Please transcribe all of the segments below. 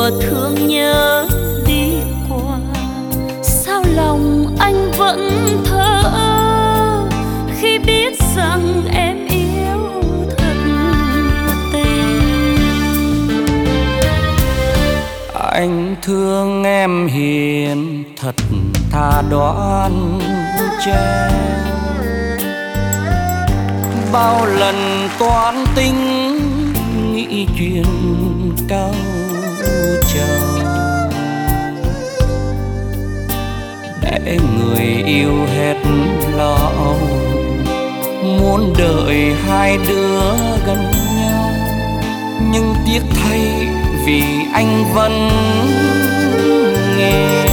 mùa thương nhớ đi qua, sao lòng anh vẫn thở ơ khi biết rằng em yêu thật tình. Anh thương em hiền thật thà đoan trang, bao lần toán tính nghĩ chuyện cao trào, để người yêu hết lòng, muốn đợi hai đứa gần nhau, nhưng tiếc thay vì anh vẫn nghe.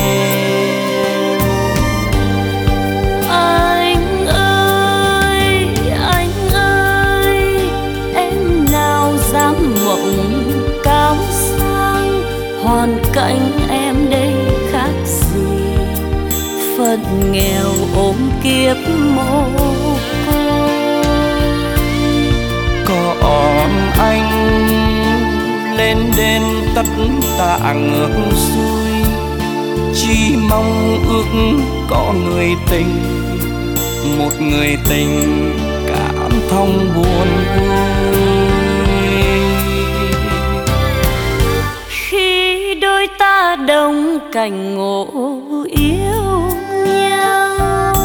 Mộng cao sang, hoàn cảnh em đây khác gì, phận nghèo ôm kiếp mồ côi. Còn anh lên đến tất tạ ngược xuôi, chỉ mong ước có người tình, một người tình cảm thông buồn vui. Đôi ta đồng cảnh ngộ yêu nhau,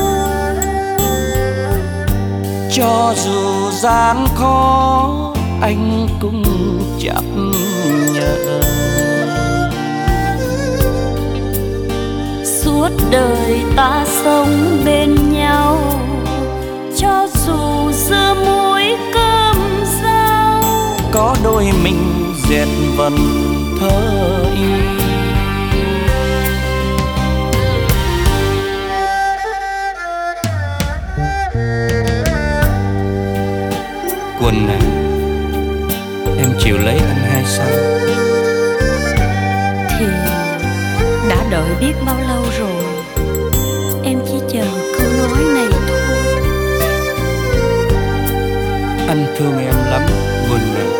cho dù gian khó anh cũng chấp nhận. Suốt đời ta sống bên nhau, cho dù giữa muối cơm rau, có đôi mình dệt vần thơ yêu. Quỳnh này, em chịu lấy anh hay sao? Thì đã đợi biết bao lâu rồi, em chỉ chờ câu nói này thôi. Anh thương em lắm, Quỳnh này.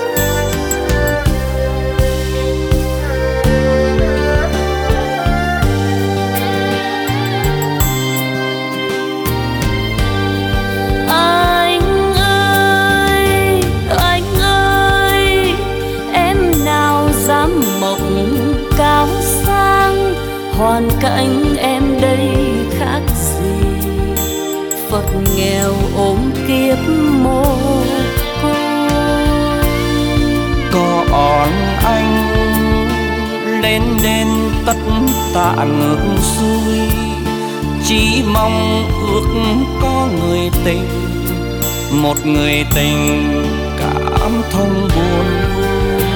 Cao sang, hoàn cảnh em đây khác gì, phật nghèo ôm kiếp mồ côi. Còn anh lên đến tất tạ ngược xuôi, chỉ mong ước có người tình, một người tình cảm thông buồn vui.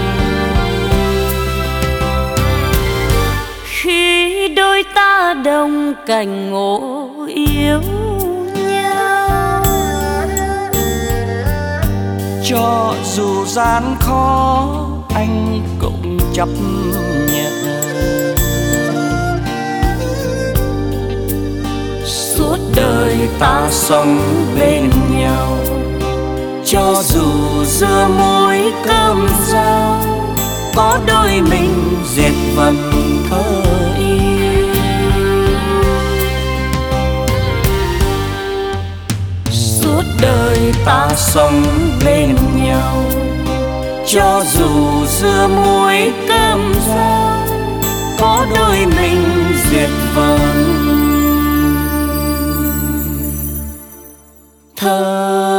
Khi đôi ta đồng cảnh ngộ yêu nhau, cho dù gian khó anh cũng chấp nhận. Suốt đời ta sống bên nhau, cho dù giữa muối cơm rau, có đôi mình dệt vần thơ yêu. Suốt đời ta sống bên nhau, cho dù giữa muối cơm rau, có đôi mình dệt vần thơ